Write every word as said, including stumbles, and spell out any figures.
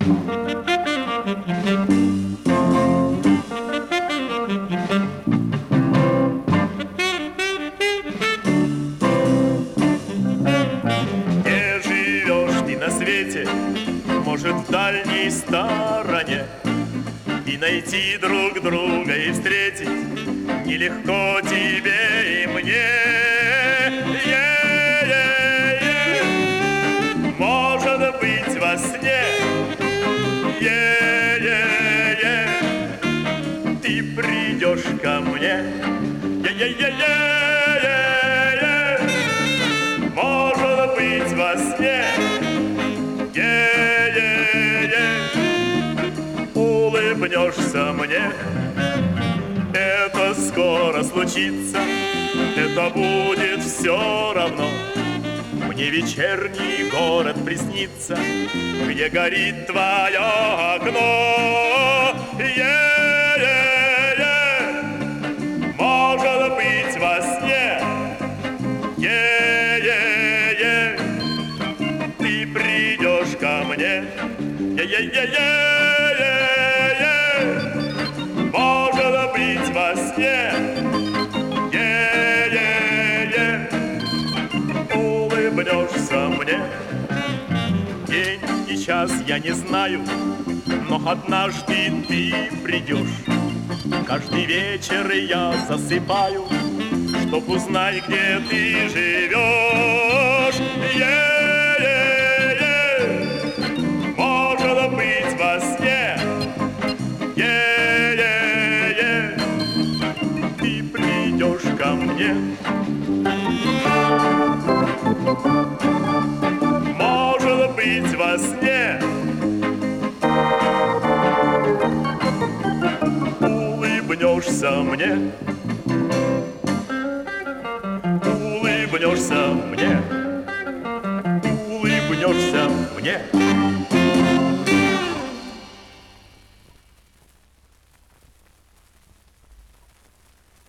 Где живешь ты на свете, может, в дальней стороне, и найти друг друга и встретить нелегко тебе и мне. Е-е-е. Может быть, во сне Е-е-е. Ты придешь ко мне. Е-е-е-е. Может быть, во сне Е-е-е. Улыбнешься мне. Это скоро случится, это будет все равно. Мне вечерний город приснится, где горит твое окно. Е-е-е. Может быть, во сне Е-е-е. Ты придешь ко мне. Е-е-е-е. Может быть, во сне Е-е-е. Улыбнешься мне. День и час я не знаю, но однажды ты придешь. Каждый вечер я засыпаю, чтоб узнать, где ты живешь. Е-е-е. Может быть, во сне Е-е-е. Ты придешь ко мне. Может быть, во сне улыбнешься мне. Улыбнешься мне. Улыбнешься мне.